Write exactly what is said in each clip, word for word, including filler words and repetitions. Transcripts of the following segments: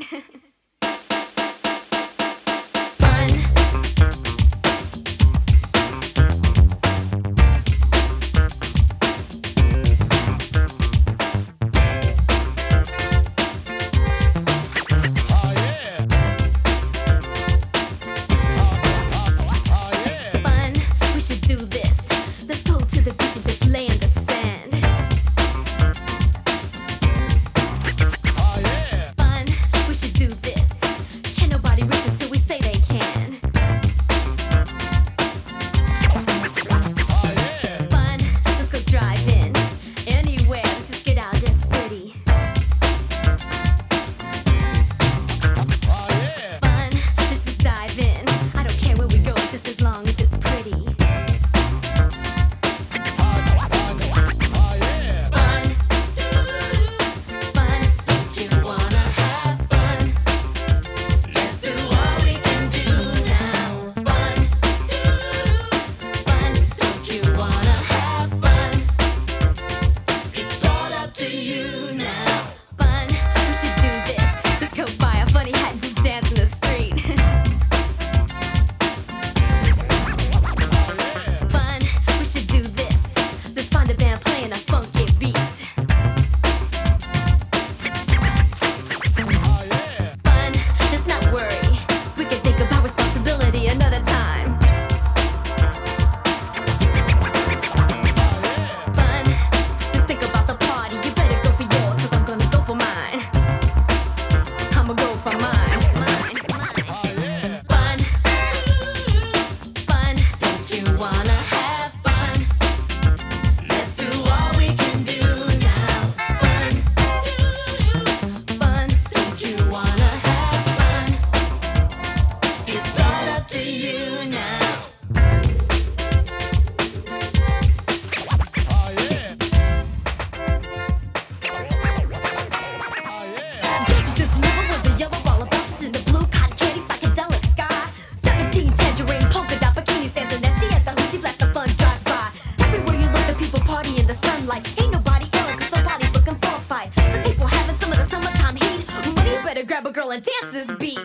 Dance this beat.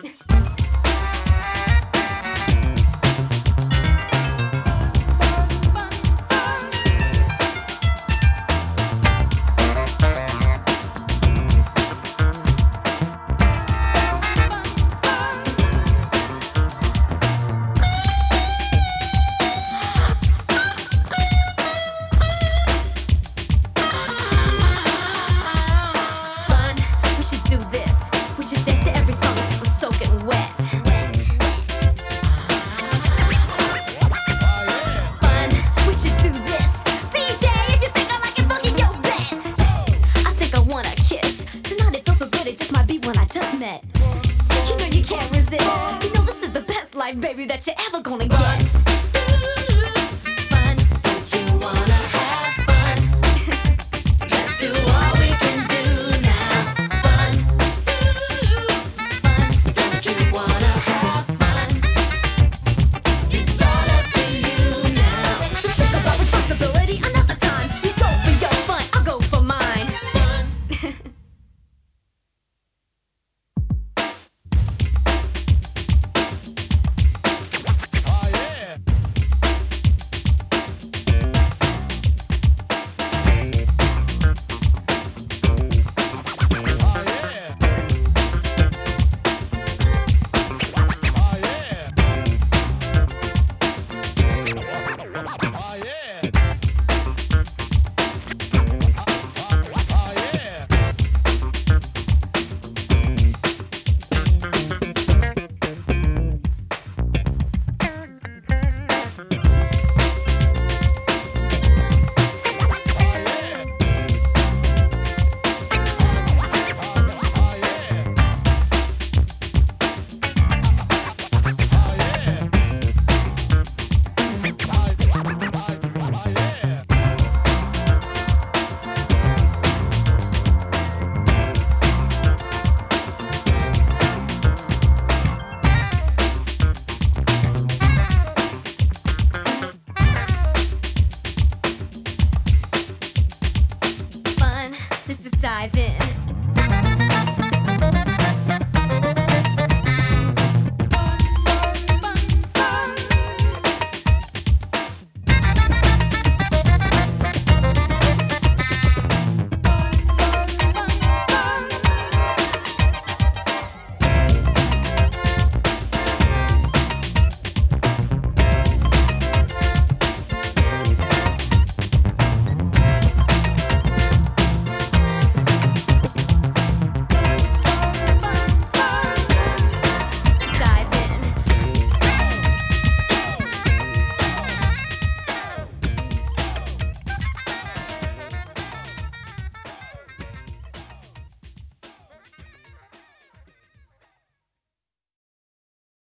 You know you can't resist. You know this is the best life, baby, that you're ever gonna get. Fun, don't you wanna have fun? Let's do all we can do now. Fun, fun, don't you wanna have fun? It's all up to you now. Let's think about responsibility another time. You go for your fun, I'll go for mine. Fun. Dive in.